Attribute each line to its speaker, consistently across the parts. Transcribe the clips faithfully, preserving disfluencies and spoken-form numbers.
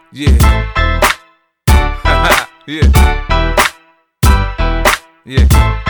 Speaker 1: Yeah. Yeah. Yeah.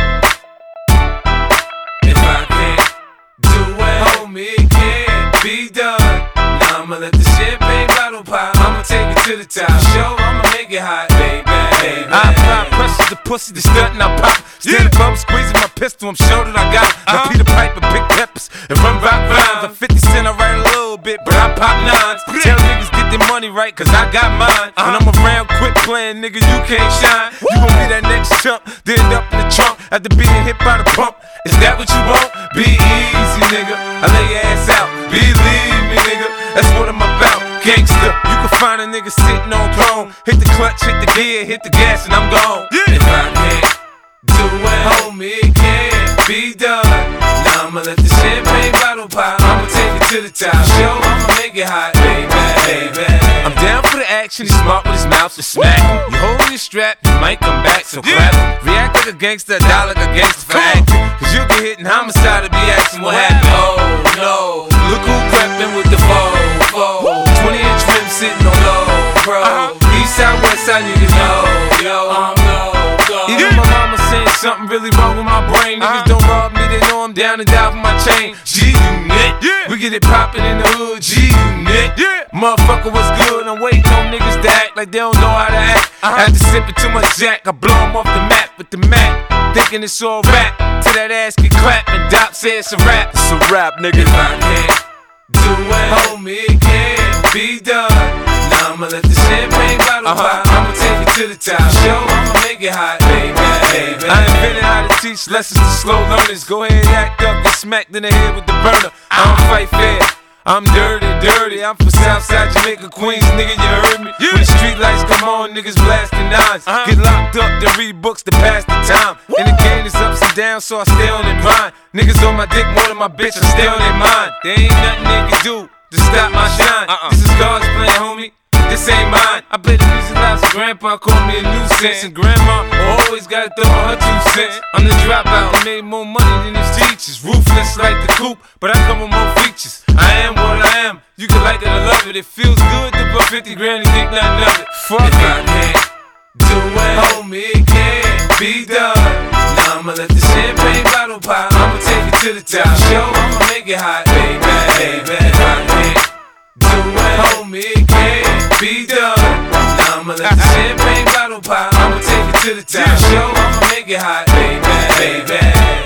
Speaker 1: If I can't do it, homie, it can't be done. Now I'ma let the champagne bottle pop. I'ma take it to the top. Show, I'ma make it hot, baby. baby. I apply pressure to pussy, the stunt and I pop. Stand above, squeezing my pistol, I'm sure that I got it. Now Peter Piper, big peppers, and run rock rhymes. I'm fifty cent, I write a little bit, but I pop nines. Tell niggas get their money right, cause I got mine. When I'm around, quit playing, nigga, you can't shine. You gon' be that next chump, then end up in the trunk after being hit by the pump. Is that what you want? Be easy, nigga. I lay your ass out. Believe me, nigga. That's what I'm about. Gangsta. You can find a nigga sitting on throne. Hit the clutch, hit the gear, hit the gas, and I'm gone. Yeah. If I can't do it, homie, it can't be done. Now I'ma let the champagne bottle pop. I'ma take it to the top. Show, I'ma make it hot, baby, baby. I'm down for the action. He's smart with his mouth to smack him. You hold your strap, you might come back, so clap him. React like a gangster, die like a gangster for acting. Cause you'll get hit in homicide to be asking what happened. Oh no, look who crept with the foe, foe. twenty inch rims sitting on low, bro. East side, west side, niggas know, yo, I'm low, go. Even my mama saying something really wrong with my brain. Niggas don't rob me, they know I'm down and die for my chain. G-Unit, yeah. We get it poppin' in the hood, G-Unit, yeah. Motherfucker, what's good? I'm waiting on niggas to act like they don't know how to act. Uh-huh. After sipping too much Jack, I blow them off the map with the Mac. Thinking it's all rap, till that ass get clapped and Doc say it's a rap. It's a rap, nigga. If I can't do it, homie, it can't be done. Now I'ma let the champagne bottle uh-huh. pop. I'ma take it to the top. Show, I'ma make it hot, baby, baby. I invented how to teach lessons to slow learners. Go ahead, act up, get smacked in the head with the burner. I don't fight fair. I'm dirty, dirty. I'm from Southside Jamaica, Queens, nigga, you heard me. Yeah. When the street lights come on, niggas blasting nines. Uh-huh. Get locked up, then read books to pass the time. Woo. And the game is ups and downs, so I stay on their grind. Niggas on my dick more than my bitch, I stay on their mind. There ain't nothing they can do to stop my shine. Uh-uh. This is God's plan, homie. This ain't mine. I bet the music loud, so grandpa called me a nuisance. And grandma always gotta throw on her two cents. I'm the dropout, I made more money than his teachers. Ruthless like the coupe, but I come with more features. I am what I am, you can like it or love it. It feels good to put fifty grand and think nothing of it. Fuck if I can't do it, homie, it can't be done. Now I'ma let the champagne bottle pop. I'ma take it to the top. Show, I'ma make it hot, baby, baby. If I can't do it, homie, it can't be done. Now I'ma let the champagne bottle pop. I'ma take it to the top. Show, I'ma make it hot, baby, baby.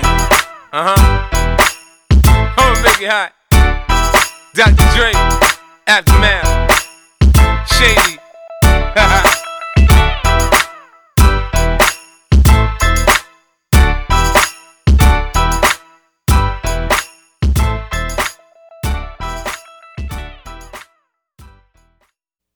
Speaker 1: Uh huh. I'ma make it hot. Doctor Dre, Aftermath, Shady.